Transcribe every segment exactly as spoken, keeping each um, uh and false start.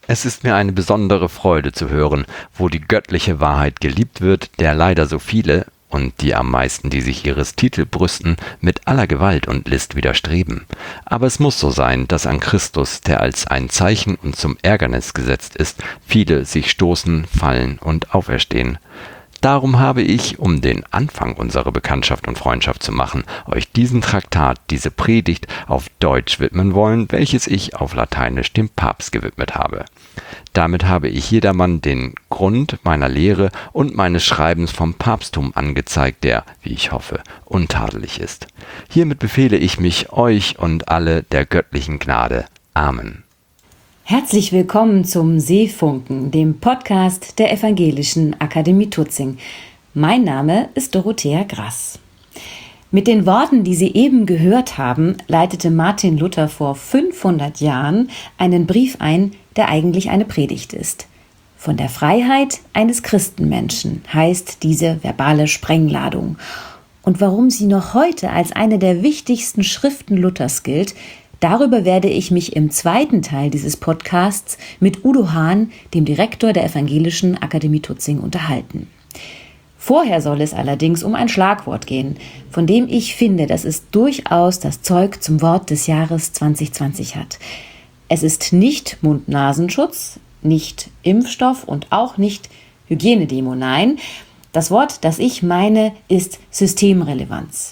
Es ist mir eine besondere Freude zu hören, wo die göttliche Wahrheit geliebt wird, der leider so viele, und die am meisten, die sich ihres Titels brüsten, mit aller Gewalt und List widerstreben. Aber es muss so sein, dass an Christus, der als ein Zeichen und zum Ärgernis gesetzt ist, viele sich stoßen, fallen und auferstehen. Darum habe ich, um den Anfang unserer Bekanntschaft und Freundschaft zu machen, euch diesen Traktat, diese Predigt auf Deutsch widmen wollen, welches ich auf Lateinisch dem Papst gewidmet habe. Damit habe ich jedermann den Grund meiner Lehre und meines Schreibens vom Papsttum angezeigt, der, wie ich hoffe, untadelig ist. Hiermit befehle ich mich euch und alle der göttlichen Gnade. Amen. Herzlich willkommen zum Seefunken, dem Podcast der Evangelischen Akademie Tutzing. Mein Name ist Dorothea Grass. Mit den Worten, die Sie eben gehört haben, leitete Martin Luther vor fünfhundert Jahren einen Brief ein, der eigentlich eine Predigt ist. Von der Freiheit eines Christenmenschen heißt diese verbale Sprengladung. Und warum sie noch heute als eine der wichtigsten Schriften Luthers gilt, darüber werde ich mich im zweiten Teil dieses Podcasts mit Udo Hahn, dem Direktor der Evangelischen Akademie Tutzing, unterhalten. Vorher soll es allerdings um ein Schlagwort gehen, von dem ich finde, dass es durchaus das Zeug zum Wort des Jahres zwanzig zwanzig hat. Es ist nicht Mund-Nasenschutz, nicht Impfstoff und auch nicht Hygienedemo, nein. Das Wort, das ich meine, ist Systemrelevanz.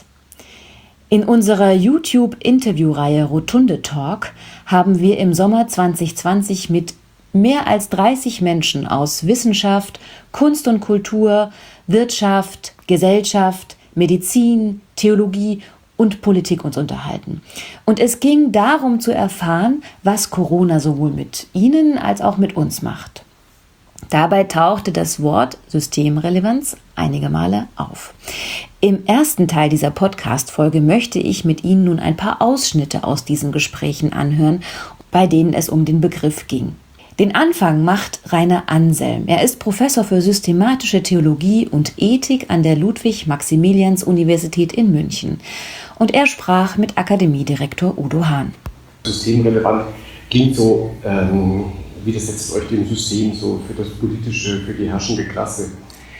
In unserer YouTube-Interviewreihe Rotunde Talk haben wir im Sommer zwanzig zwanzig mit mehr als dreißig Menschen aus Wissenschaft, Kunst und Kultur, Wirtschaft, Gesellschaft, Medizin, Theologie und Politik uns unterhalten. Und es ging darum zu erfahren, was Corona sowohl mit Ihnen als auch mit uns macht. Dabei tauchte das Wort Systemrelevanz einige Male auf. Im ersten Teil dieser Podcast-Folge möchte ich mit Ihnen nun ein paar Ausschnitte aus diesen Gesprächen anhören, bei denen es um den Begriff ging. Den Anfang macht Rainer Anselm. Er ist Professor für systematische Theologie und Ethik an der Ludwig-Maximilians-Universität in München. Und er sprach mit Akademiedirektor Udo Hahn. Systemrelevant klingt so, ähm, wie das setzt euch dem System so für das Politische, für die herrschende Klasse.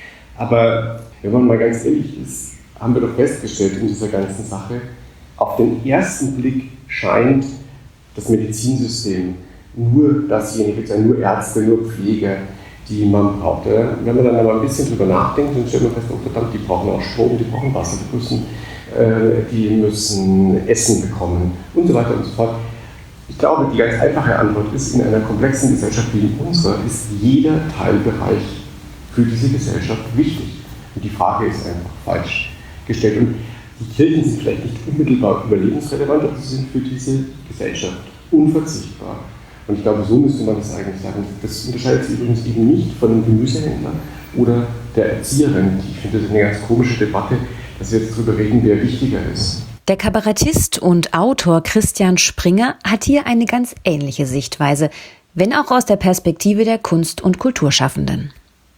Aber wenn man mal ganz ehrlich ist, haben wir doch festgestellt in dieser ganzen Sache, auf den ersten Blick scheint das Medizinsystem nur dasjenige zu sein, nur Ärzte, nur Pfleger, die man braucht. Wenn man dann aber ein bisschen drüber nachdenkt, dann stellt man fest, oh verdammt, die brauchen auch Strom, die brauchen Wasser, die müssen, äh, die müssen Essen bekommen und so weiter und so fort. Ich glaube, die ganz einfache Antwort ist, in einer komplexen Gesellschaft wie unserer ist jeder Teilbereich für diese Gesellschaft wichtig. Und die Frage ist einfach falsch gestellt. Und die Kirchen sind vielleicht nicht unmittelbar überlebensrelevant, aber sie sind für diese Gesellschaft unverzichtbar. Und ich glaube, so müsste man das eigentlich sagen. Das unterscheidet sich übrigens eben nicht von einem Gemüsehändler oder der Erzieherin. Ich finde das eine ganz komische Debatte, dass wir jetzt darüber reden, wer wichtiger ist. Der Kabarettist und Autor Christian Springer hat hier eine ganz ähnliche Sichtweise, wenn auch aus der Perspektive der Kunst- und Kulturschaffenden.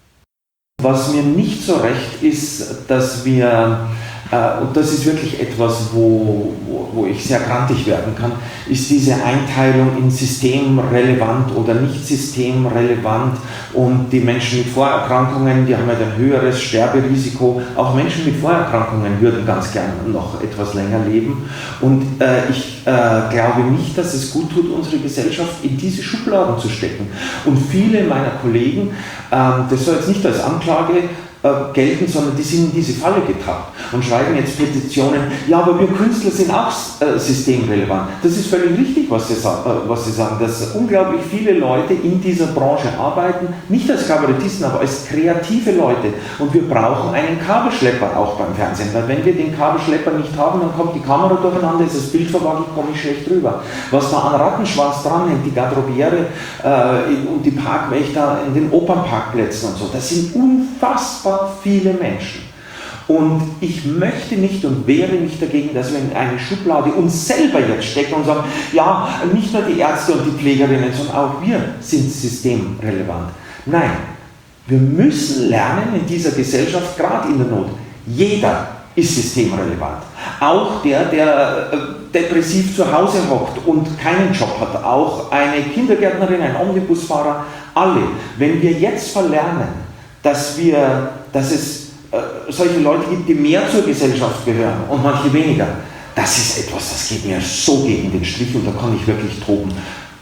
Was mir nicht so recht ist, dass wir, äh, und das ist wirklich etwas, wo, wo, wo ich sehr grantig werden kann, ist diese Einteilung in systemrelevant oder nicht systemrelevant. Und die Menschen mit Vorerkrankungen, die haben ja ein höheres Sterberisiko. Auch Menschen mit Vorerkrankungen würden ganz gerne noch etwas länger leben. Und äh, ich äh, glaube nicht, dass es gut tut, unsere Gesellschaft in diese Schubladen zu stecken. Und viele meiner Kollegen, äh, das soll jetzt nicht als Anklage äh, gelten, sondern die sind in diese Falle getappt und schreiben jetzt Petitionen, ja, aber wir Künstler sind auch äh, systemrelevant. Das ist völlig richtig, was sie, äh, was sie sagen, dass unglaublich viele Leute in dieser Branche arbeiten, nicht als Kabarettisten, aber als kreative Leute. Und wir brauchen einen Kabelschlepper auch beim Fernsehen, weil wenn wir den Kabelschlepper nicht haben, dann kommt die Kamera durcheinander, ist das Bild verwackelt, komme ich schlecht rüber. Was da an Rattenschwanz dranhängt, die Garderobiere äh, und die Parkwächter in den Opernparkplätzen und so, das sind unfassbar viele Menschen. Und ich möchte nicht und wehre mich dagegen, dass wir in eine Schublade uns selber jetzt stecken und sagen, ja, nicht nur die Ärzte und die Pflegerinnen, sondern auch wir sind systemrelevant. Nein, wir müssen lernen in dieser Gesellschaft, gerade in der Not, jeder ist systemrelevant. Auch der, der depressiv zu Hause hockt und keinen Job hat, auch eine Kindergärtnerin, ein Omnibusfahrer, alle. Wenn wir jetzt verlernen, dass, wir, dass es äh, solche Leute gibt, die mehr zur Gesellschaft gehören und manche weniger, das ist etwas, das geht mir so gegen den Strich und da kann ich wirklich toben.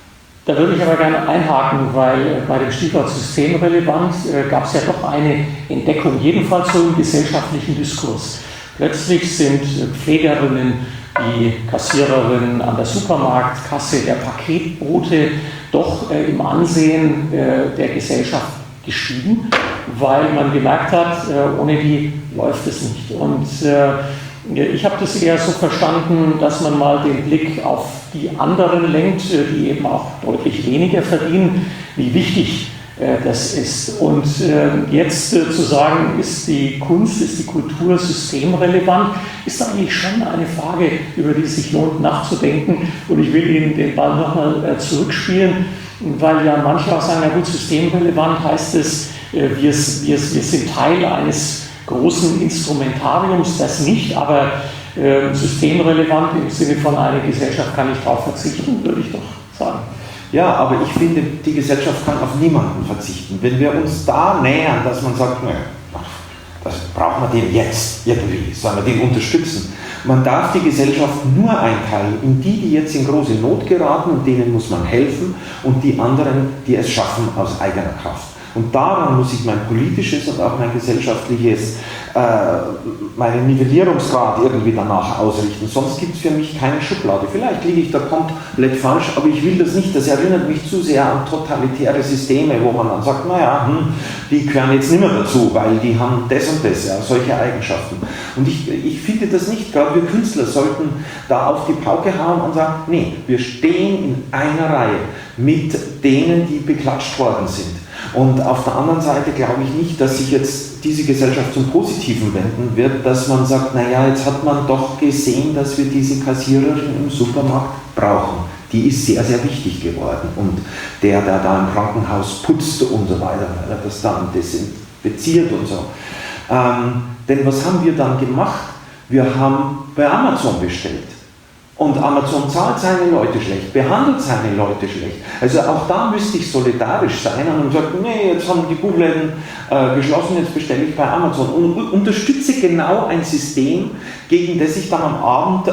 Da würde ich aber gerne einhaken, weil bei dem Stichwort Systemrelevanz äh, gab es ja doch eine Entdeckung, jedenfalls so im gesellschaftlichen Diskurs. Plötzlich sind Pflegerinnen, die Kassiererinnen an der Supermarktkasse, der Paketbote doch äh, im Ansehen äh, der Gesellschaft gestiegen, weil man gemerkt hat, äh, ohne die läuft es nicht. Und äh, ich habe das eher so verstanden, dass man mal den Blick auf die anderen lenkt, die eben auch deutlich weniger verdienen, wie wichtig äh, das ist. Und äh, jetzt äh, zu sagen, ist die Kunst, ist die Kultur systemrelevant, ist eigentlich schon eine Frage, über die es sich lohnt nachzudenken. Und ich will Ihnen den Ball nochmal äh, zurückspielen, weil ja manche auch sagen, na gut, systemrelevant heißt es, äh, wir, wir, wir sind Teil eines großen Instrumentariums, das nicht, aber äh, systemrelevant im Sinne von einer Gesellschaft kann ich darauf verzichten, würde ich doch sagen. Ja, aber ich finde, die Gesellschaft kann auf niemanden verzichten. Wenn wir uns da nähern, dass man sagt, nö, das brauchen wir den jetzt irgendwie, sollen wir den unterstützen. Man darf die Gesellschaft nur einteilen in die, die jetzt in große Not geraten und denen muss man helfen und die anderen, die es schaffen aus eigener Kraft. Und daran muss ich mein politisches und auch mein gesellschaftliches, äh, meinen Nivellierungsgrad irgendwie danach ausrichten. Sonst gibt es für mich keine Schublade. Vielleicht liege ich da komplett falsch, aber ich will das nicht. Das erinnert mich zu sehr an totalitäre Systeme, wo man dann sagt, naja, hm, die gehören jetzt nicht mehr dazu, weil die haben das und das, ja, solche Eigenschaften. Und ich, ich finde das nicht. Gerade wir Künstler sollten da auf die Pauke hauen und sagen, nee, wir stehen in einer Reihe mit denen, die beklatscht worden sind. Und auf der anderen Seite glaube ich nicht, dass sich jetzt diese Gesellschaft zum Positiven wenden wird, dass man sagt, naja, jetzt hat man doch gesehen, dass wir diese Kassiererin im Supermarkt brauchen. Die ist sehr, sehr wichtig geworden. Und der, der da im Krankenhaus putzt und so weiter, weil er das dann desinfiziert und so. Ähm, denn was haben wir dann gemacht? Wir haben bei Amazon bestellt. Und Amazon zahlt seine Leute schlecht, behandelt seine Leute schlecht. Also auch da müsste ich solidarisch sein und sagen, nee, jetzt haben die Buchläden äh, geschlossen, jetzt bestelle ich bei Amazon. Und unterstütze genau ein System, gegen das ich dann am Abend, äh,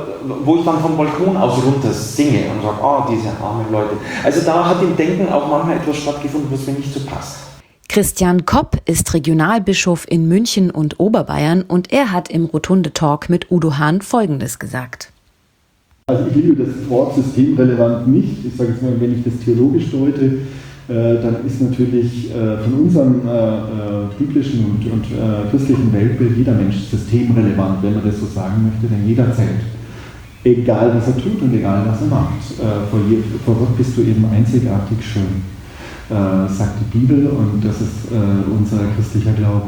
wo ich dann vom Balkon aus runter singe und sage, ah, oh, diese armen Leute. Also da hat im Denken auch manchmal etwas stattgefunden, was mir nicht so passt. Christian Kopp ist Regionalbischof in München und Oberbayern und er hat im Rotunde Talk mit Udo Hahn Folgendes gesagt. Also ich liebe das Wort systemrelevant nicht. Ich sage jetzt mal, wenn ich das theologisch deute, äh, dann ist natürlich äh, von unserem äh, äh, biblischen und, und äh, christlichen Weltbild jeder Mensch systemrelevant, wenn man das so sagen möchte, denn jeder zählt. Egal was er tut und egal was er macht. Äh, vor, je, vor Gott bist du eben einzigartig schön, äh, sagt die Bibel, und das ist äh, unser christlicher Glaube.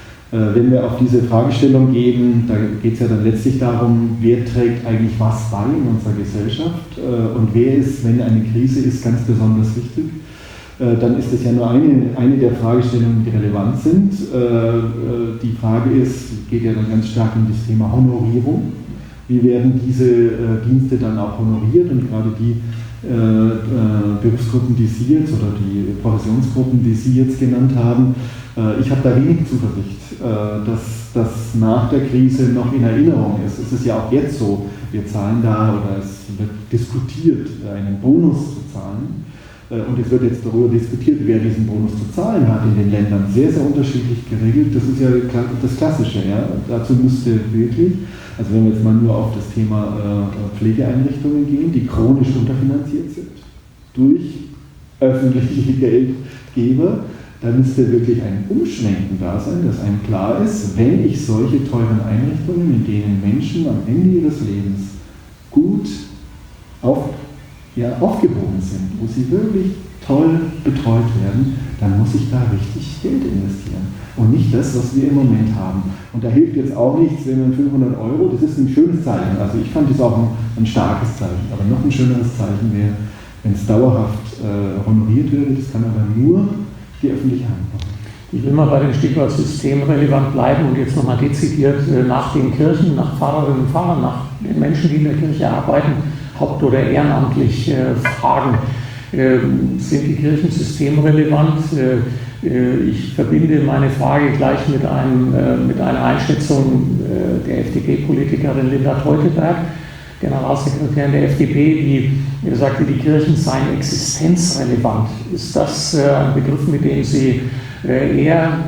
Wenn wir auf diese Fragestellung gehen, da geht es ja dann letztlich darum, wer trägt eigentlich was bei in unserer Gesellschaft und wer ist, wenn eine Krise ist, ganz besonders wichtig. Dann ist das ja nur eine, eine der Fragestellungen, die relevant sind. Die Frage ist, geht ja dann ganz stark um das Thema Honorierung. Wie werden diese Dienste dann auch honoriert, und gerade die Berufsgruppen, die Sie jetzt, oder die Professionsgruppen, die Sie jetzt genannt haben, ich habe da wenig Zuversicht, dass das nach der Krise noch in Erinnerung ist. Es ist ja auch jetzt so, wir zahlen da, oder es wird diskutiert, einen Bonus zu zahlen. Und es wird jetzt darüber diskutiert, wer diesen Bonus zu zahlen hat, in den Ländern sehr, sehr unterschiedlich geregelt. Das ist ja das Klassische. Ja? Dazu müsste wirklich, also wenn wir jetzt mal nur auf das Thema Pflegeeinrichtungen gehen, die chronisch unterfinanziert sind durch öffentliche Geldgeber, da müsste wirklich ein Umschwenken da sein, dass einem klar ist, wenn ich solche teuren Einrichtungen, in denen Menschen am Ende ihres Lebens gut auf, ja, aufgehoben sind, wo sie wirklich toll betreut werden, dann muss ich da richtig Geld investieren. Und nicht das, was wir im Moment haben. Und da hilft jetzt auch nichts, wenn man fünfhundert Euro, das ist ein schönes Zeichen. Also ich fand das auch ein, ein starkes Zeichen. Aber noch ein schöneres Zeichen wäre, wenn es dauerhaft äh, honoriert würde. Das kann aber nur die öffentliche Hand machen. Ich will mal bei dem Stichwort systemrelevant bleiben und jetzt nochmal dezidiert nach den Kirchen, nach Pfarrerinnen und Pfarrern, nach den Menschen, die in der Kirche arbeiten, haupt- oder ehrenamtlich fragen. Sind die Kirchen systemrelevant? Ich verbinde meine Frage gleich mit, einem, mit einer Einschätzung der F D P-Politikerin Linda Teuteberg, Generalsekretärin der F D P, die sagte, die Kirchen seien existenzrelevant. Ist das ein Begriff, mit dem Sie eher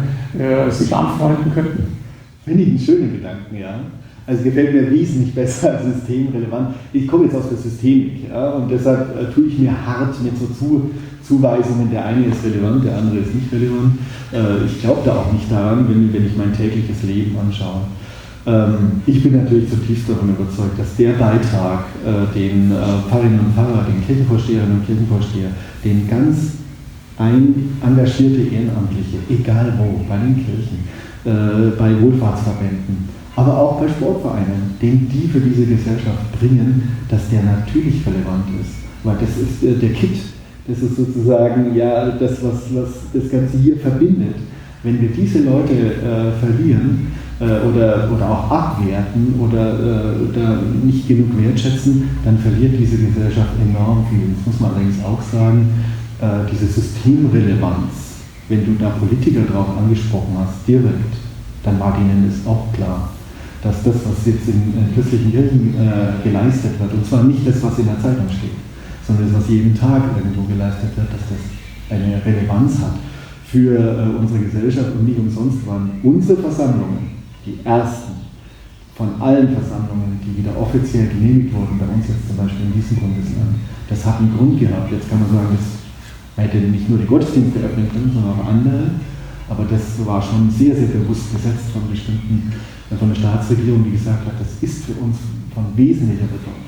sich anfreunden könnten? Finde ich einen schönen Gedanken, ja. Also gefällt mir wesentlich besser als systemrelevant. Ich komme jetzt aus der Systemik, ja, und deshalb äh, tue ich mir hart mit so Zu, Zuweisungen, der eine ist relevant, der andere ist nicht relevant. Äh, ich glaube da auch nicht daran, wenn, wenn ich mein tägliches Leben anschaue. Ähm, ich bin natürlich zutiefst davon überzeugt, dass der Beitrag, äh, den äh, Pfarrerinnen und Pfarrer, den Kirchenvorsteherinnen und Kirchenvorsteher, den ganz ein engagierte Ehrenamtliche, egal wo, bei den Kirchen, äh, bei Wohlfahrtsverbänden, aber auch bei Sportvereinen, den die für diese Gesellschaft bringen, dass der natürlich relevant ist. Weil das ist äh, der Kit, das ist sozusagen ja das, was, was das Ganze hier verbindet. Wenn wir diese Leute äh, verlieren äh, oder, oder auch abwerten oder, äh, oder nicht genug wertschätzen, dann verliert diese Gesellschaft enorm viel. Das muss man allerdings auch sagen, äh, diese Systemrelevanz, wenn du da Politiker drauf angesprochen hast, direkt, dann war denen das auch klar, dass das, was jetzt in äh, christlichen Kirchen äh, geleistet wird, und zwar nicht das, was in der Zeitung steht, sondern das, was jeden Tag irgendwo geleistet wird, dass das eine Relevanz hat für äh, unsere Gesellschaft. Und nicht umsonst waren unsere Versammlungen die ersten von allen Versammlungen, die wieder offiziell genehmigt wurden, bei uns jetzt zum Beispiel in diesem Bundesland. Das hat einen Grund gehabt. Jetzt kann man sagen, das hätte nicht nur die Gottesdienste öffnen können, sondern auch andere. Aber das war schon sehr, sehr bewusst gesetzt von bestimmten, von der Staatsregierung, die gesagt hat, das ist für uns von wesentlicher Bedeutung.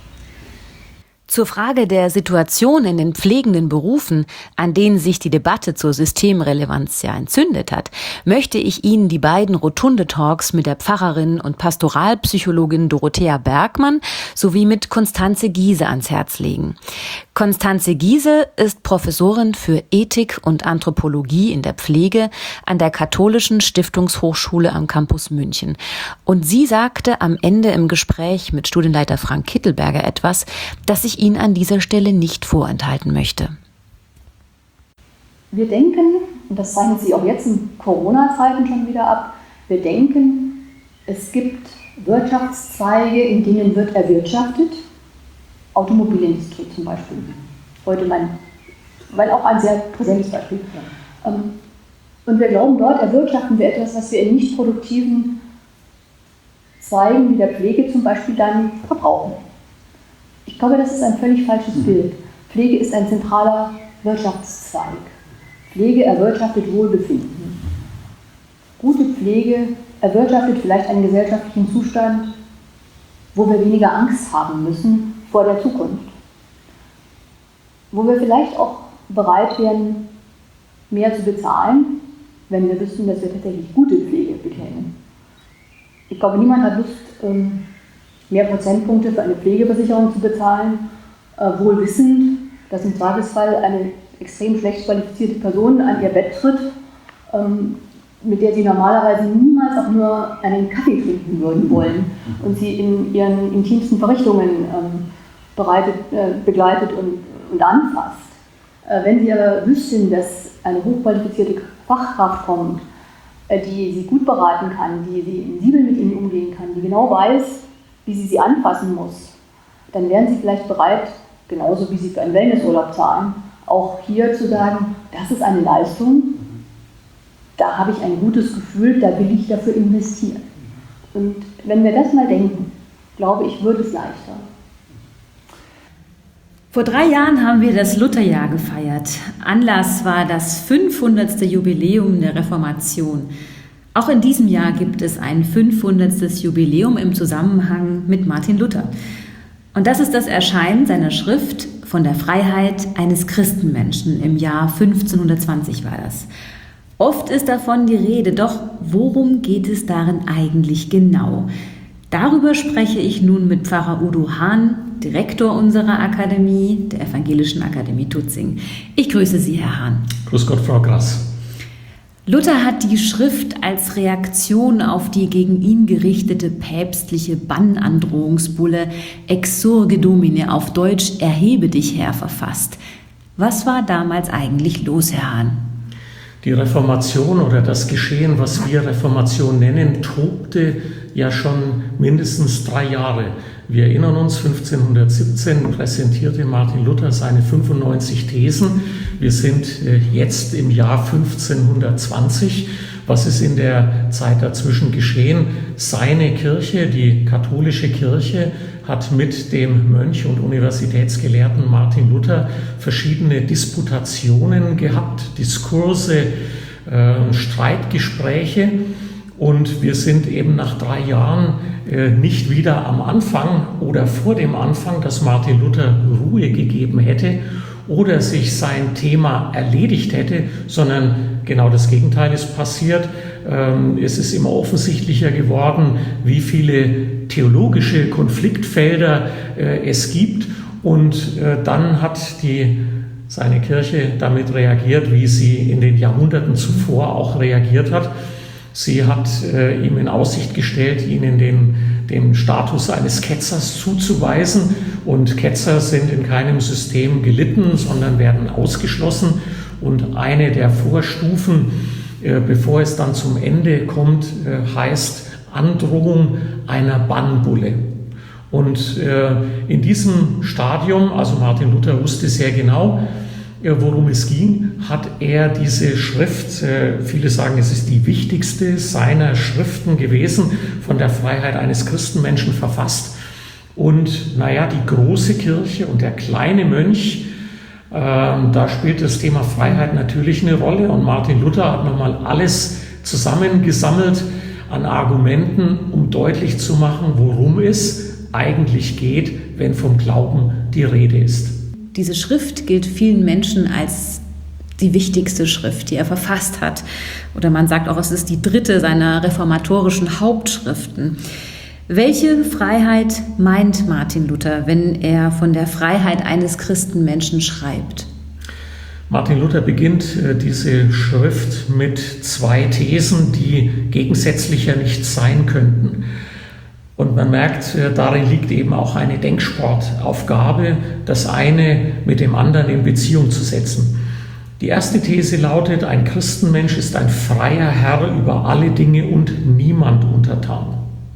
Zur Frage der Situation in den pflegenden Berufen, an denen sich die Debatte zur Systemrelevanz ja entzündet hat, möchte ich Ihnen die beiden Rotunde-Talks mit der Pfarrerin und Pastoralpsychologin Dorothea Bergmann sowie mit Constanze Giese ans Herz legen. Constanze Giese ist Professorin für Ethik und Anthropologie in der Pflege an der Katholischen Stiftungshochschule am Campus München. Und sie sagte am Ende im Gespräch mit Studienleiter Frank Kittelberger etwas, das ich Ihnen an dieser Stelle nicht vorenthalten möchte. Wir denken, und das zeichnet sich auch jetzt in Corona-Zeiten schon wieder ab, wir denken, es gibt Wirtschaftszweige, in denen wird erwirtschaftet, Automobilindustrie zum Beispiel, heute mein, weil auch ein sehr präsentes Beispiel. Ja. Und wir glauben, dort erwirtschaften wir etwas, was wir in nicht produktiven Zweigen wie der Pflege zum Beispiel dann verbrauchen. Ich glaube, das ist ein völlig falsches Bild. Pflege ist ein zentraler Wirtschaftszweig. Pflege erwirtschaftet Wohlbefinden. Gute Pflege erwirtschaftet vielleicht einen gesellschaftlichen Zustand, wo wir weniger Angst haben müssen vor der Zukunft. Wo wir vielleicht auch bereit wären, mehr zu bezahlen, wenn wir wüssten, dass wir tatsächlich gute Pflege bekämen. Ich glaube, niemand hat Lust, mehr Prozentpunkte für eine Pflegeversicherung zu bezahlen, wohl wissend, dass im Zweifelsfall eine extrem schlecht qualifizierte Person an ihr Bett tritt, mit der sie normalerweise niemals auch nur einen Kaffee trinken würden wollen und sie in ihren intimsten Verrichtungen bereitet, begleitet und, und anfasst. Wenn sie aber wüssten, dass eine hochqualifizierte Fachkraft kommt, die sie gut beraten kann, die sie sensibel mit ihnen umgehen kann, die genau weiß, wie sie sie anfassen muss, dann wären sie vielleicht bereit, genauso wie sie für einen Wellnessurlaub zahlen, auch hier zu sagen, das ist eine Leistung, da habe ich ein gutes Gefühl, da will ich dafür investieren. Und wenn wir das mal denken, glaube ich, wird es leichter. Vor drei Jahren haben wir das Lutherjahr gefeiert. Anlass war das fünfhundertste Jubiläum der Reformation. Auch in diesem Jahr gibt es ein fünfhundertstes Jubiläum im Zusammenhang mit Martin Luther. Und das ist das Erscheinen seiner Schrift Von der Freiheit eines Christenmenschen im Jahr fünfzehnhundertzwanzig war das. Oft ist davon die Rede, doch worum geht es darin eigentlich genau? Darüber spreche ich nun mit Pfarrer Udo Hahn, Direktor unserer Akademie, der Evangelischen Akademie Tutzing. Ich grüße Sie, Herr Hahn. Grüß Gott, Frau Grass. Luther hat die Schrift als Reaktion auf die gegen ihn gerichtete päpstliche Bannandrohungsbulle Exsurge Domine, auf Deutsch Erhebe dich, Herr, verfasst. Was war damals eigentlich los, Herr Hahn? Die Reformation oder das Geschehen, was wir Reformation nennen, tobte ja schon mindestens drei Jahre. Wir erinnern uns, fünfzehnhundertsiebzehn präsentierte Martin Luther seine fünfundneunzig Thesen. Wir sind jetzt im Jahr fünfzehnhundertzwanzig. Was ist in der Zeit dazwischen geschehen? Seine Kirche, die katholische Kirche, hat mit dem Mönch und Universitätsgelehrten Martin Luther verschiedene Disputationen gehabt, Diskurse, äh, Streitgespräche. Und wir sind eben nach drei Jahren äh, nicht wieder am Anfang oder vor dem Anfang, dass Martin Luther Ruhe gegeben hätte oder sich sein Thema erledigt hätte, sondern genau das Gegenteil ist passiert. Ähm, es ist immer offensichtlicher geworden, wie viele theologische Konfliktfelder äh, es gibt. Und äh, dann hat die, seine Kirche damit reagiert, wie sie in den Jahrhunderten zuvor auch reagiert hat. Sie hat äh, ihm in Aussicht gestellt, ihnen den, den Status eines Ketzers zuzuweisen. Und Ketzer sind in keinem System gelitten, sondern werden ausgeschlossen. Und eine der Vorstufen, äh, bevor es dann zum Ende kommt, äh, heißt Androhung einer Bannbulle. Und äh, in diesem Stadium, also Martin Luther wusste sehr genau, worum es ging, hat er diese Schrift, viele sagen, es ist die wichtigste seiner Schriften gewesen, von der Freiheit eines Christenmenschen verfasst. Und naja, die große Kirche und der kleine Mönch, äh, da spielt das Thema Freiheit natürlich eine Rolle. Und Martin Luther hat nochmal alles zusammengesammelt an Argumenten, um deutlich zu machen, worum es eigentlich geht, wenn vom Glauben die Rede ist. Diese Schrift gilt vielen Menschen als die wichtigste Schrift, die er verfasst hat. Oder man sagt auch, es ist die dritte seiner reformatorischen Hauptschriften. Welche Freiheit meint Martin Luther, wenn er von der Freiheit eines Christenmenschen schreibt? Martin Luther beginnt diese Schrift mit zwei Thesen, die gegensätzlicher nicht sein könnten. Und man merkt, darin liegt eben auch eine Denksportaufgabe, das eine mit dem anderen in Beziehung zu setzen. Die erste These lautet, ein Christenmensch ist ein freier Herr über alle Dinge und niemand untertan.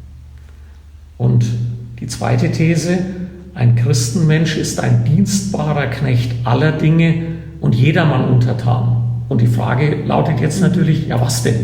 Und die zweite These, ein Christenmensch ist ein dienstbarer Knecht aller Dinge und jedermann untertan. Und die Frage lautet jetzt natürlich, ja was denn?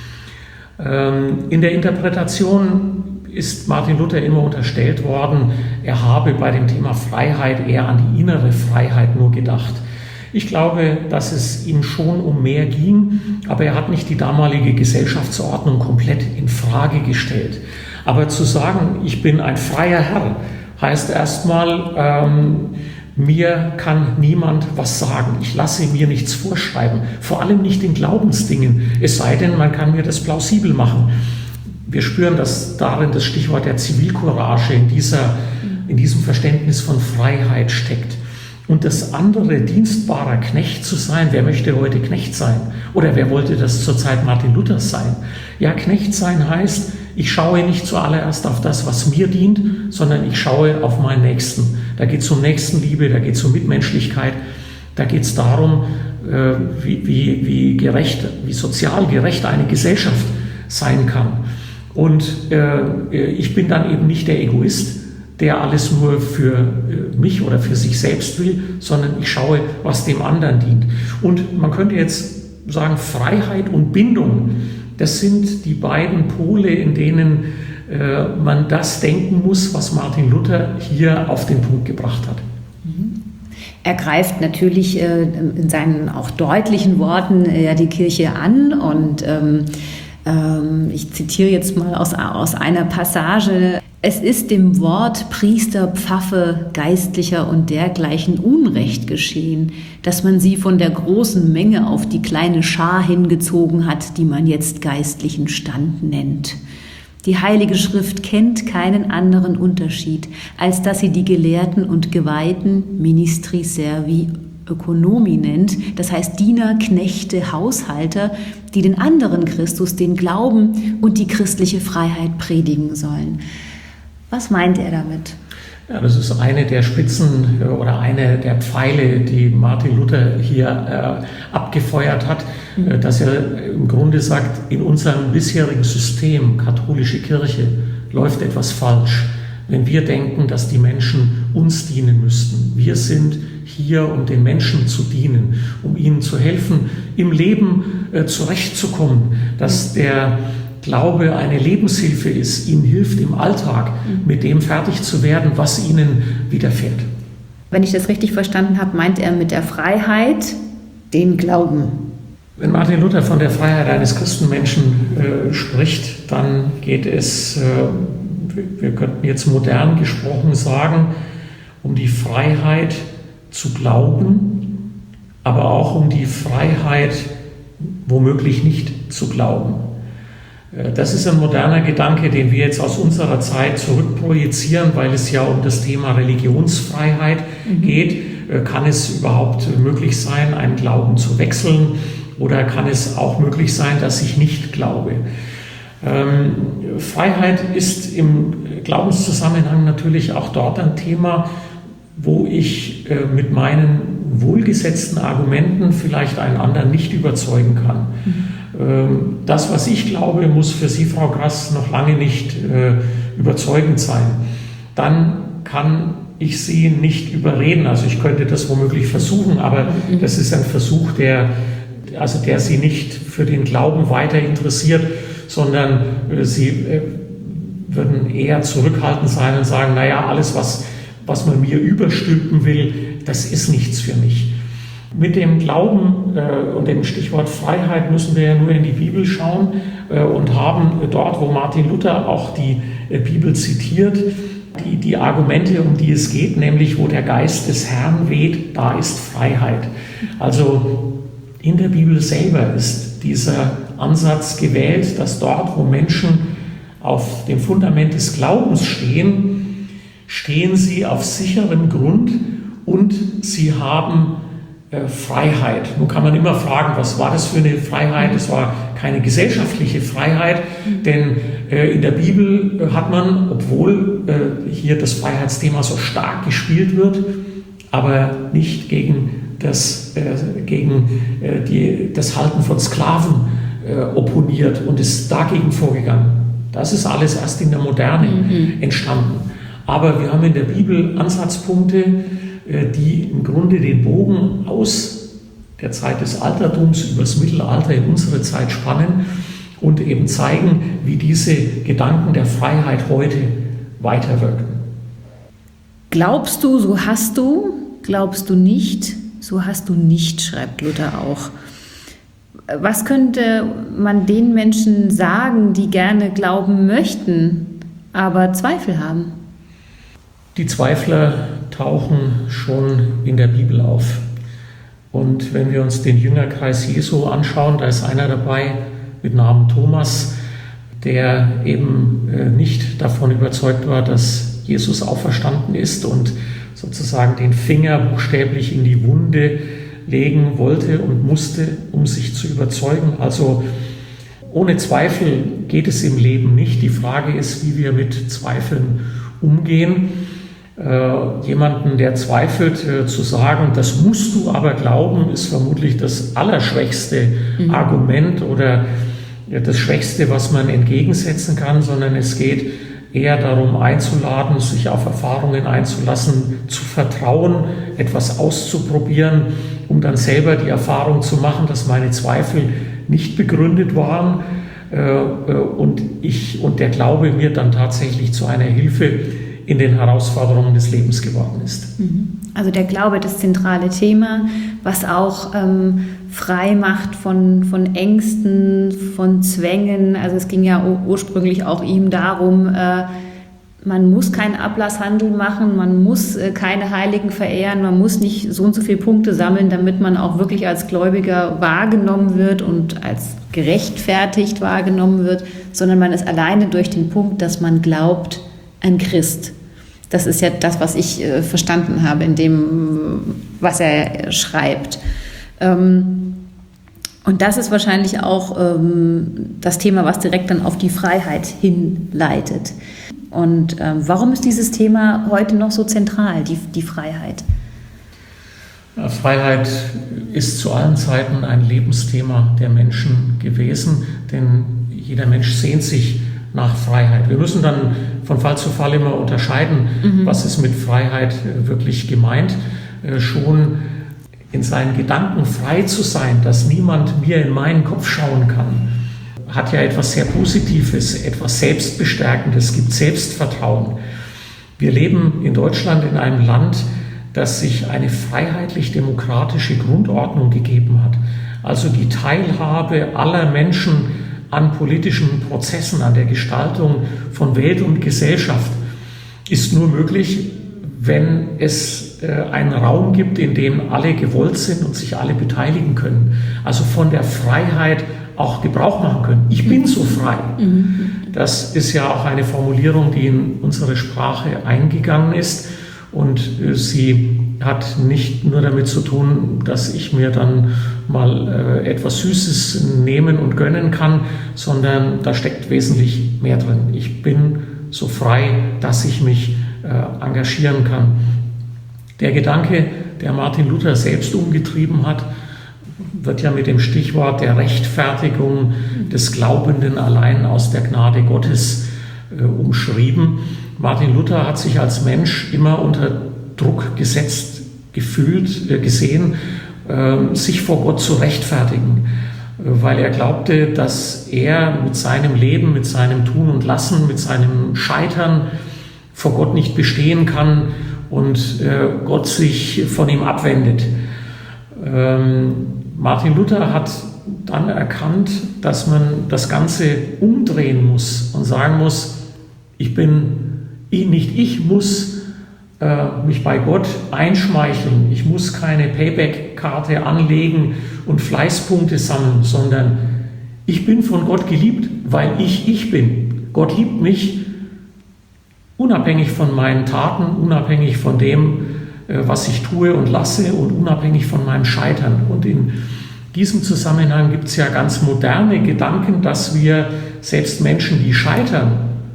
In der Interpretation ist Martin Luther immer unterstellt worden, er habe bei dem Thema Freiheit eher an die innere Freiheit nur gedacht. Ich glaube, dass es ihm schon um mehr ging, aber er hat nicht die damalige Gesellschaftsordnung komplett in Frage gestellt. Aber zu sagen, ich bin ein freier Herr, heißt erstmal, ähm, mir kann niemand was sagen. Ich lasse mir nichts vorschreiben, vor allem nicht in Glaubensdingen, es sei denn, man kann mir das plausibel machen. Wir spüren, dass darin das Stichwort der Zivilcourage in, dieser, in diesem Verständnis von Freiheit steckt. Und das andere, dienstbarer Knecht zu sein, wer möchte heute Knecht sein? Oder wer wollte das zur Zeit Martin Luthers sein? Ja, Knecht sein heißt, ich schaue nicht zuallererst auf das, was mir dient, sondern ich schaue auf meinen Nächsten. Da geht es um Nächstenliebe, da geht es um Mitmenschlichkeit, da geht es darum, wie, wie, wie gerecht, wie sozial gerecht eine Gesellschaft sein kann. Und äh, ich bin dann eben nicht der Egoist, der alles nur für äh, mich oder für sich selbst will, sondern ich schaue, was dem anderen dient. Und man könnte jetzt sagen, Freiheit und Bindung, das sind die beiden Pole, in denen äh, man das denken muss, was Martin Luther hier auf den Punkt gebracht hat. Er greift natürlich äh, in seinen auch deutlichen Worten äh, ja die Kirche an und ähm, ich zitiere jetzt mal aus, aus einer Passage. Es ist dem Wort Priester, Pfaffe, Geistlicher und dergleichen Unrecht geschehen, dass man sie von der großen Menge auf die kleine Schar hingezogen hat, die man jetzt geistlichen Stand nennt. Die Heilige Schrift kennt keinen anderen Unterschied, als dass sie die Gelehrten und Geweihten, Ministri Servi, Ökonomi nennt, das heißt Diener, Knechte, Haushalter, die den anderen Christus, den Glauben und die christliche Freiheit predigen sollen. Was meint er damit? Ja, das ist eine der Spitzen oder eine der Pfeile, die Martin Luther hier äh, abgefeuert hat, mhm. äh, dass er im Grunde sagt, in unserem bisherigen System, katholische Kirche, läuft etwas falsch. Wenn wir denken, dass die Menschen uns dienen müssten. Wir sind hier, um den Menschen zu dienen, um ihnen zu helfen, im Leben äh, zurechtzukommen, dass der Glaube eine Lebenshilfe ist, ihnen hilft im Alltag, mit dem fertig zu werden, was ihnen widerfährt. Wenn ich das richtig verstanden habe, meint er mit der Freiheit den Glauben. Wenn Martin Luther von der Freiheit eines Christenmenschen äh, spricht, dann geht es, äh, wir könnten jetzt modern gesprochen sagen, um die Freiheit zu glauben, aber auch um die Freiheit, womöglich nicht zu glauben. Das ist ein moderner Gedanke, den wir jetzt aus unserer Zeit zurückprojizieren, weil es ja um das Thema Religionsfreiheit mhm. geht. Kann es überhaupt möglich sein, einen Glauben zu wechseln, oder kann es auch möglich sein, dass ich nicht glaube? Ähm, Freiheit ist im Glaubenszusammenhang natürlich auch dort ein Thema, wo ich äh, mit meinen wohlgesetzten Argumenten vielleicht einen anderen nicht überzeugen kann. Mhm. Das, was ich glaube, muss für Sie, Frau Grass, noch lange nicht äh, überzeugend sein. Dann kann ich Sie nicht überreden. Also ich könnte das womöglich versuchen, aber mhm. das ist ein Versuch, der, also der Sie nicht für den Glauben weiter interessiert, sondern äh, Sie äh, würden eher zurückhaltend sein und sagen, naja, alles, was, was man mir überstülpen will, das ist nichts für mich. Mit dem Glauben äh, und dem Stichwort Freiheit müssen wir ja nur in die Bibel schauen äh, und haben dort, wo Martin Luther auch die äh, Bibel zitiert, die, die Argumente, um die es geht, nämlich wo der Geist des Herrn weht, da ist Freiheit. Also in der Bibel selber ist dieser Ansatz gewählt, dass dort, wo Menschen auf dem Fundament des Glaubens stehen, stehen sie auf sicherem Grund und sie haben Freiheit. Nun kann man immer fragen, was war das für eine Freiheit? Es war keine gesellschaftliche Freiheit, denn äh, in der Bibel äh, hat man, obwohl äh, hier das Freiheitsthema so stark gespielt wird, aber nicht gegen das, äh, gegen, äh, die, das Halten von Sklaven äh, opponiert und ist dagegen vorgegangen. Das ist alles erst in der Moderne mhm. entstanden. Aber wir haben in der Bibel Ansatzpunkte, die im Grunde den Bogen aus der Zeit des Altertums übers Mittelalter in unsere Zeit spannen und eben zeigen, wie diese Gedanken der Freiheit heute weiterwirken. Glaubst du, so hast du, glaubst du nicht, so hast du nicht, schreibt Luther auch. Was könnte man den Menschen sagen, die gerne glauben möchten, aber Zweifel haben? Die Zweifler tauchen schon in der Bibel auf. Und wenn wir uns den Jüngerkreis Jesu anschauen, da ist einer dabei mit Namen Thomas, der eben nicht davon überzeugt war, dass Jesus auferstanden ist und sozusagen den Finger buchstäblich in die Wunde legen wollte und musste, um sich zu überzeugen. Also ohne Zweifel geht es im Leben nicht. Die Frage ist, wie wir mit Zweifeln umgehen. Äh, jemanden, der zweifelt, äh, zu sagen, das musst du aber glauben, ist vermutlich das allerschwächste mhm. Argument oder ja, das Schwächste, was man entgegensetzen kann, sondern es geht eher darum einzuladen, sich auf Erfahrungen einzulassen, zu vertrauen, etwas auszuprobieren, um dann selber die Erfahrung zu machen, dass meine Zweifel nicht begründet waren äh, und ich und der Glaube mir dann tatsächlich zu einer Hilfe in den Herausforderungen des Lebens geworden ist. Also der Glaube, das zentrale Thema, was auch ähm, frei macht von, von Ängsten, von Zwängen. Also es ging ja ursprünglich auch ihm darum, äh, man muss keinen Ablasshandel machen, man muss äh, keine Heiligen verehren, man muss nicht so und so viele Punkte sammeln, damit man auch wirklich als Gläubiger wahrgenommen wird und als gerechtfertigt wahrgenommen wird, sondern man ist alleine durch den Punkt, dass man glaubt, ein Christ. Das ist ja das, was ich äh, verstanden habe in dem, was er schreibt. Ähm, und das ist wahrscheinlich auch ähm, das Thema, was direkt dann auf die Freiheit hinleitet. Und ähm, warum ist dieses Thema heute noch so zentral, die, die Freiheit? Ja, Freiheit ist zu allen Zeiten ein Lebensthema der Menschen gewesen, denn jeder Mensch sehnt sich nach Freiheit. Wir müssen dann von Fall zu Fall immer unterscheiden, mhm. was ist mit Freiheit wirklich gemeint. Äh, schon in seinen Gedanken frei zu sein, dass niemand mir in meinen Kopf schauen kann, hat ja etwas sehr Positives, etwas Selbstbestärkendes, gibt Selbstvertrauen. Wir leben in Deutschland in einem Land, das sich eine freiheitlich-demokratische Grundordnung gegeben hat. Also die Teilhabe aller Menschen an politischen Prozessen, an der Gestaltung von Welt und Gesellschaft ist nur möglich, wenn es äh, einen Raum gibt, in dem alle gewollt sind und sich alle beteiligen können. Also von der Freiheit auch Gebrauch machen können. Ich bin so frei. Das ist ja auch eine Formulierung, die in unsere Sprache eingegangen ist. Und äh, sie hat nicht nur damit zu tun, dass ich mir dann mal äh, etwas Süßes nehmen und gönnen kann, sondern da steckt wesentlich mehr drin. Ich bin so frei, dass ich mich äh, engagieren kann. Der Gedanke, der Martin Luther selbst umgetrieben hat, wird ja mit dem Stichwort der Rechtfertigung des Glaubenden allein aus der Gnade Gottes äh, umschrieben. Martin Luther hat sich als Mensch immer unter Druck gesetzt, gefühlt, äh, gesehen, äh, sich vor Gott zu rechtfertigen, äh, weil er glaubte, dass er mit seinem Leben, mit seinem Tun und Lassen, mit seinem Scheitern vor Gott nicht bestehen kann und äh, Gott sich von ihm abwendet. Ähm, Martin Luther hat dann erkannt, dass man das Ganze umdrehen muss und sagen muss, ich bin, nicht ich muss äh, mich bei Gott einschmeicheln, ich muss keine Payback-Karte anlegen und Fleißpunkte sammeln, sondern ich bin von Gott geliebt, weil ich ich bin. Gott liebt mich unabhängig von meinen Taten, unabhängig von dem, was ich tue und lasse und unabhängig von meinem Scheitern. Und in diesem Zusammenhang gibt es ja ganz moderne Gedanken, dass wir selbst Menschen, die scheitern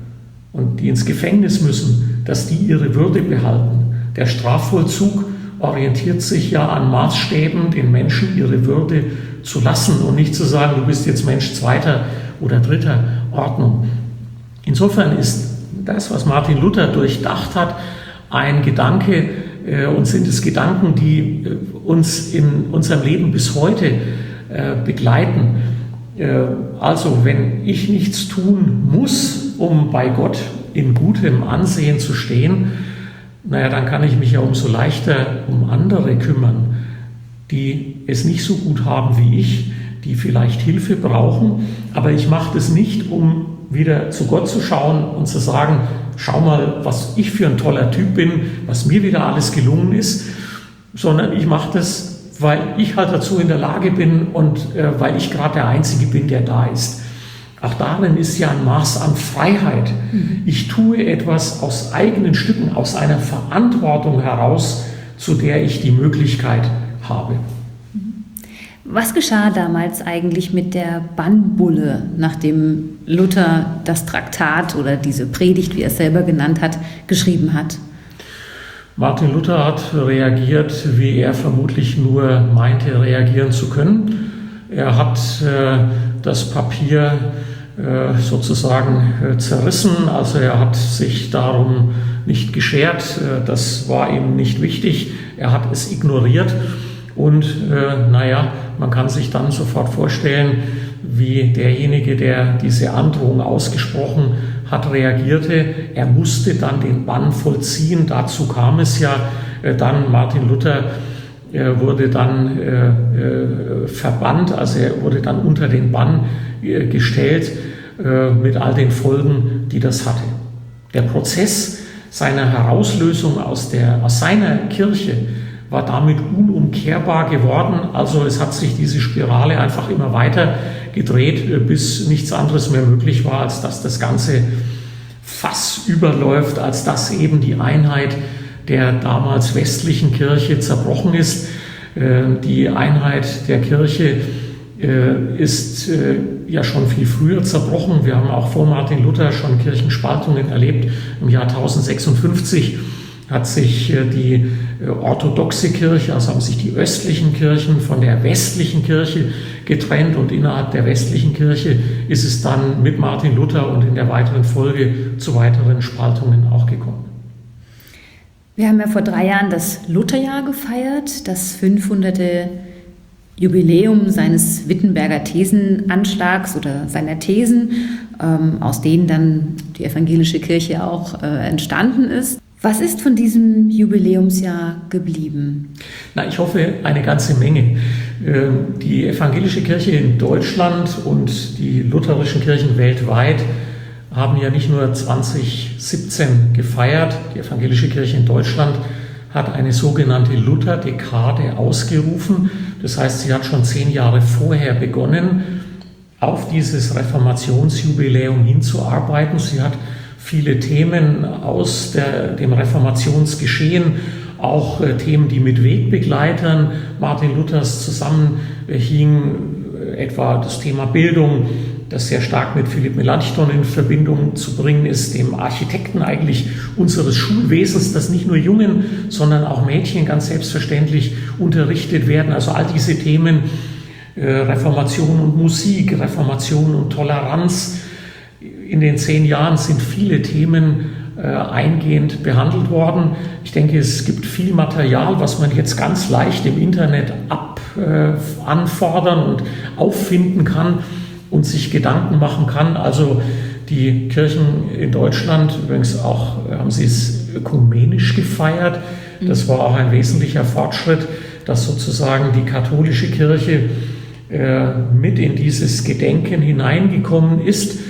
und die ins Gefängnis müssen, dass die ihre Würde behalten. Der Strafvollzug orientiert sich ja an Maßstäben, den Menschen ihre Würde zu lassen und nicht zu sagen, du bist jetzt Mensch zweiter oder dritter Ordnung. Insofern ist das, was Martin Luther durchdacht hat, ein Gedanke, und sind es Gedanken, die uns in unserem Leben bis heute begleiten. Also wenn ich nichts tun muss, um bei Gott in gutem Ansehen zu stehen, naja, dann kann ich mich ja umso leichter um andere kümmern, die es nicht so gut haben wie ich, die vielleicht Hilfe brauchen. Aber ich mache das nicht, um wieder zu Gott zu schauen und zu sagen, schau mal, was ich für ein toller Typ bin, was mir wieder alles gelungen ist, sondern ich mache das, weil ich halt dazu in der Lage bin und äh, weil ich gerade der Einzige bin, der da ist. Auch darin ist ja ein Maß an Freiheit. Mhm. Ich tue etwas aus eigenen Stücken, aus einer Verantwortung heraus, zu der ich die Möglichkeit habe. Was geschah damals eigentlich mit der Bannbulle, nachdem Luther das Traktat oder diese Predigt, wie er es selber genannt hat, geschrieben hat? Martin Luther hat reagiert, wie er vermutlich nur meinte, reagieren zu können. Er hat äh, das Papier äh, sozusagen äh, zerrissen, also er hat sich darum nicht geschert, äh, das war ihm nicht wichtig, er hat es ignoriert. Und äh, naja, man kann sich dann sofort vorstellen, wie derjenige, der diese Androhung ausgesprochen hat, reagierte. Er musste dann den Bann vollziehen. Dazu kam es ja äh, dann. Martin Luther äh, wurde dann äh, äh, verbannt, also er wurde dann unter den Bann äh, gestellt äh, mit all den Folgen, die das hatte. Der Prozess seiner Herauslösung aus, der, aus seiner Kirche war damit unumkehrbar geworden. Also es hat sich diese Spirale einfach immer weiter gedreht, bis nichts anderes mehr möglich war, als dass das Ganze Fass überläuft, als dass eben die Einheit der damals westlichen Kirche zerbrochen ist. Die Einheit der Kirche ist ja schon viel früher zerbrochen. Wir haben auch vor Martin Luther schon Kirchenspaltungen erlebt. Im Jahr tausendsechsundfünfzig hat sich die orthodoxe Kirche, also haben sich die östlichen Kirchen von der westlichen Kirche getrennt, und innerhalb der westlichen Kirche ist es dann mit Martin Luther und in der weiteren Folge zu weiteren Spaltungen auch gekommen. Wir haben ja vor drei Jahren das Lutherjahr gefeiert, das fünfhunderte Jubiläum seines Wittenberger Thesenanschlags oder seiner Thesen, ähm, aus denen dann die evangelische Kirche auch äh, entstanden ist. Was ist von diesem Jubiläumsjahr geblieben? Na, ich hoffe, eine ganze Menge. Die evangelische Kirche in Deutschland und die lutherischen Kirchen weltweit haben ja nicht nur zwanzig siebzehn gefeiert. Die evangelische Kirche in Deutschland hat eine sogenannte Lutherdekade ausgerufen. Das heißt, sie hat schon zehn Jahre vorher begonnen, auf dieses Reformationsjubiläum hinzuarbeiten. Sie hat viele Themen aus der, dem Reformationsgeschehen, auch äh, Themen, die mit Wegbegleitern Martin Luthers zusammenhingen, äh, etwa das Thema Bildung, das sehr stark mit Philipp Melanchthon in Verbindung zu bringen ist, dem Architekten eigentlich unseres Schulwesens, dass nicht nur Jungen, sondern auch Mädchen ganz selbstverständlich unterrichtet werden. Also all diese Themen, äh, Reformation und Musik, Reformation und Toleranz. In den zehn Jahren sind viele Themen äh, eingehend behandelt worden. Ich denke, es gibt viel Material, was man jetzt ganz leicht im Internet ab, äh, anfordern und auffinden kann und sich Gedanken machen kann. Also die Kirchen in Deutschland, übrigens auch haben sie es ökumenisch gefeiert. Das war auch ein wesentlicher Fortschritt, dass sozusagen die katholische Kirche äh, mit in dieses Gedenken hineingekommen ist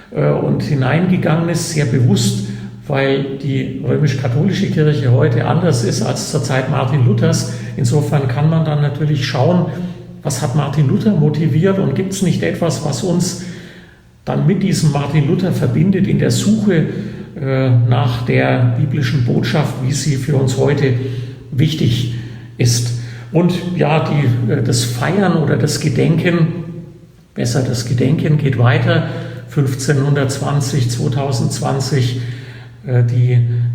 und hineingegangen ist, sehr bewusst, weil die römisch-katholische Kirche heute anders ist als zur Zeit Martin Luthers. Insofern kann man dann natürlich schauen, was hat Martin Luther motiviert, und gibt es nicht etwas, was uns dann mit diesem Martin Luther verbindet in der Suche äh, nach der biblischen Botschaft, wie sie für uns heute wichtig ist. Und ja, die, äh, das Feiern oder das Gedenken, besser das Gedenken geht weiter. fünfzehnhundertzwanzig, zweitausendzwanzig äh, die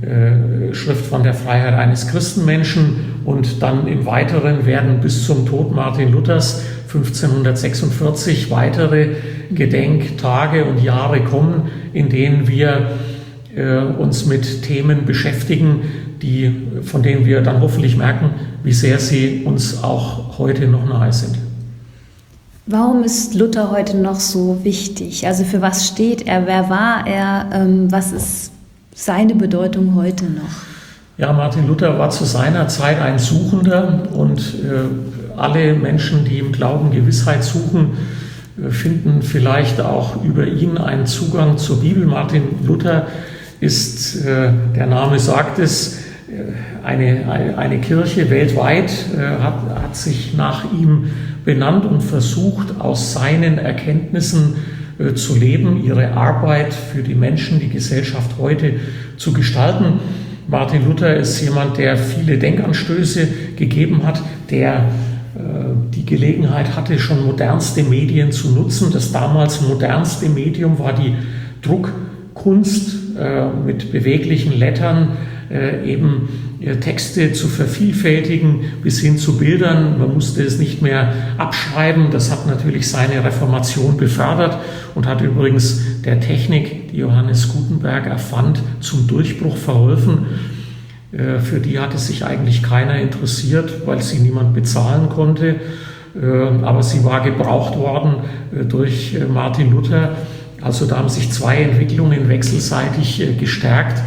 äh, Schrift von der Freiheit eines Christenmenschen, und dann im Weiteren werden bis zum Tod Martin Luthers fünfzehnhundertsechsundvierzig weitere Gedenktage und Jahre kommen, in denen wir äh, uns mit Themen beschäftigen, die, von denen wir dann hoffentlich merken, wie sehr sie uns auch heute noch nahe sind. Warum ist Luther heute noch so wichtig? Also für was steht er? Wer war er? Ähm, was ist seine Bedeutung heute noch? Ja, Martin Luther war zu seiner Zeit ein Suchender, und äh, alle Menschen, die im Glauben Gewissheit suchen, äh, finden vielleicht auch über ihn einen Zugang zur Bibel. Martin Luther ist, äh, der Name sagt es, eine, eine, eine Kirche weltweit äh, hat, hat sich nach ihm benannt und versucht, aus seinen Erkenntnissen äh, zu leben, ihre Arbeit für die Menschen, die Gesellschaft heute zu gestalten. Martin Luther ist jemand, der viele Denkanstöße gegeben hat, der äh, die Gelegenheit hatte, schon modernste Medien zu nutzen. Das damals modernste Medium war die Druckkunst äh, mit beweglichen Lettern, äh, eben Texte zu vervielfältigen bis hin zu Bildern. Man musste es nicht mehr abschreiben. Das hat natürlich seine Reformation befördert und hat übrigens der Technik, die Johannes Gutenberg erfand, zum Durchbruch verholfen. Für die hatte sich eigentlich keiner interessiert, weil sie niemand bezahlen konnte. Aber sie war gebraucht worden durch Martin Luther. Also da haben sich zwei Entwicklungen wechselseitig gestärkt.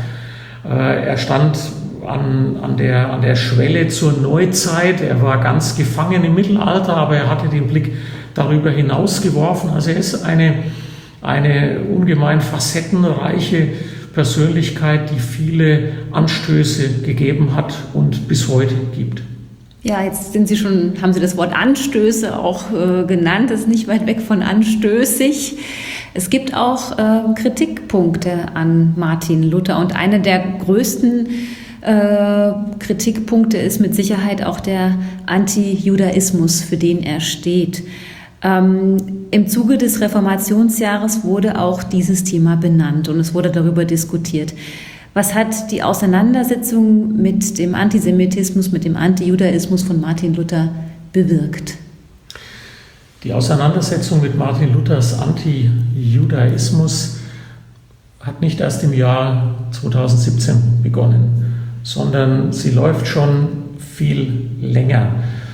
Er stand An, an, der, an der Schwelle zur Neuzeit. Er war ganz gefangen im Mittelalter, aber er hatte den Blick darüber hinaus geworfen. Also er ist eine, eine ungemein facettenreiche Persönlichkeit, die viele Anstöße gegeben hat und bis heute gibt. Ja, jetzt sind Sie schon, haben Sie das Wort Anstöße auch äh, genannt, das ist nicht weit weg von anstößig. Es gibt auch äh, Kritikpunkte an Martin Luther und eine der größten äh, Kritikpunkte ist mit Sicherheit auch der Antijudaismus, für den er steht. Ähm, im Zuge des Reformationsjahres wurde auch dieses Thema benannt und es wurde darüber diskutiert. Was hat die Auseinandersetzung mit dem Antisemitismus, mit dem Antijudaismus von Martin Luther bewirkt? Die Auseinandersetzung mit Martin Luthers Antijudaismus hat nicht erst im Jahr zweitausendsiebzehn begonnen, sondern sie läuft schon viel länger.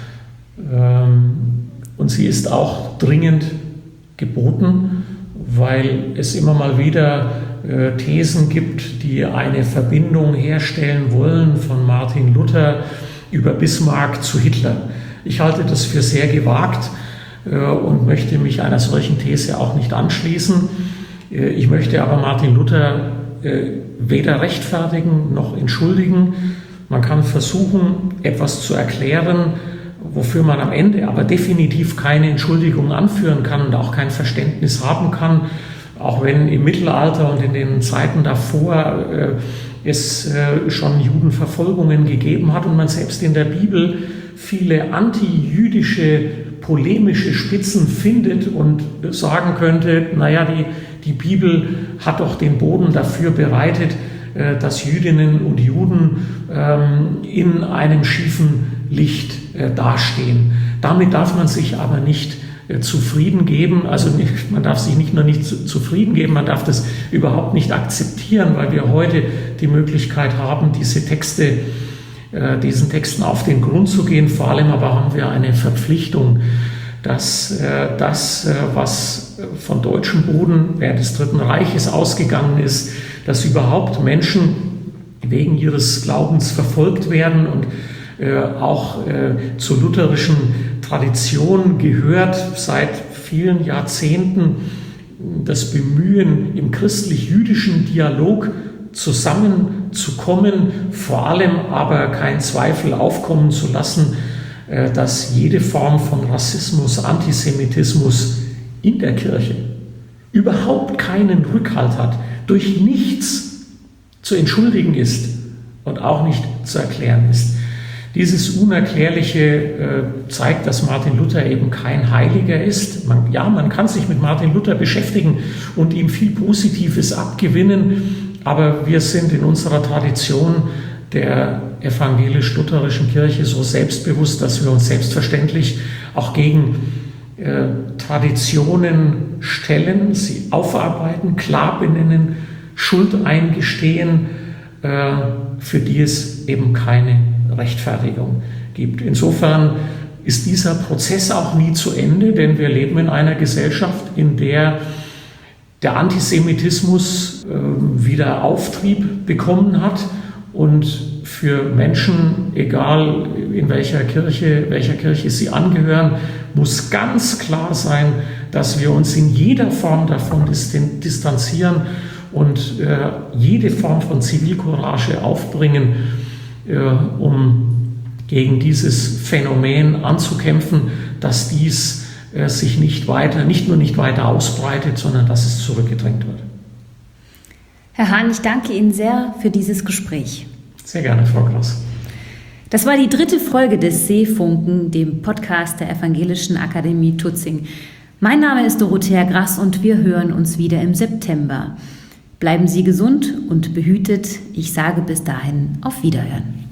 Und sie ist auch dringend geboten, weil es immer mal wieder Thesen gibt, die eine Verbindung herstellen wollen von Martin Luther über Bismarck zu Hitler. Ich halte das für sehr gewagt und möchte mich einer solchen These auch nicht anschließen. Ich möchte aber Martin Luther weder rechtfertigen noch entschuldigen. Man kann versuchen, etwas zu erklären, wofür man am Ende aber definitiv keine Entschuldigung anführen kann und auch kein Verständnis haben kann. Auch wenn im Mittelalter und in den Zeiten davor äh, es äh, schon Judenverfolgungen gegeben hat und man selbst in der Bibel viele antijüdische, polemische Spitzen findet und sagen könnte, naja, die, die Bibel hat doch den Boden dafür bereitet, äh, dass Jüdinnen und Juden ähm, in einem schiefen Licht äh, dastehen. Damit darf man sich aber nicht zufrieden geben, also nicht, man darf sich nicht nur nicht zu, zufrieden geben, man darf das überhaupt nicht akzeptieren, weil wir heute die Möglichkeit haben, diese Texte, äh, diesen Texten auf den Grund zu gehen. Vor allem aber haben wir eine Verpflichtung, dass äh, das, äh, was von deutschem Boden während des Dritten Reiches ausgegangen ist, dass überhaupt Menschen wegen ihres Glaubens verfolgt werden und äh, auch äh, zur lutherischen Tradition gehört seit vielen Jahrzehnten das Bemühen, im christlich-jüdischen Dialog zusammenzukommen, vor allem aber kein Zweifel aufkommen zu lassen, dass jede Form von Rassismus, Antisemitismus in der Kirche überhaupt keinen Rückhalt hat, durch nichts zu entschuldigen ist und auch nicht zu erklären ist. Dieses Unerklärliche äh, zeigt, dass Martin Luther eben kein Heiliger ist. Man, ja, man kann sich mit Martin Luther beschäftigen und ihm viel Positives abgewinnen, aber wir sind in unserer Tradition der evangelisch-lutherischen Kirche so selbstbewusst, dass wir uns selbstverständlich auch gegen äh, Traditionen stellen, sie aufarbeiten, klar benennen, Schuld eingestehen, äh, für die es eben keine Rechtfertigung gibt. Insofern ist dieser Prozess auch nie zu Ende, denn wir leben in einer Gesellschaft, in der der Antisemitismus äh, wieder Auftrieb bekommen hat und für Menschen, egal in welcher Kirche, welcher Kirche sie angehören, muss ganz klar sein, dass wir uns in jeder Form davon distanzieren und äh, jede Form von Zivilcourage aufbringen, um gegen dieses Phänomen anzukämpfen, dass dies äh, sich nicht weiter, nicht nur nicht weiter ausbreitet, sondern dass es zurückgedrängt wird. Herr Hahn, ich danke Ihnen sehr für dieses Gespräch. Sehr gerne, Frau Grass. Das war die dritte Folge des Seefunken, dem Podcast der Evangelischen Akademie Tutzing. Mein Name ist Dorothea Grass und wir hören uns wieder im September. Bleiben Sie gesund und behütet. Ich sage bis dahin auf Wiederhören.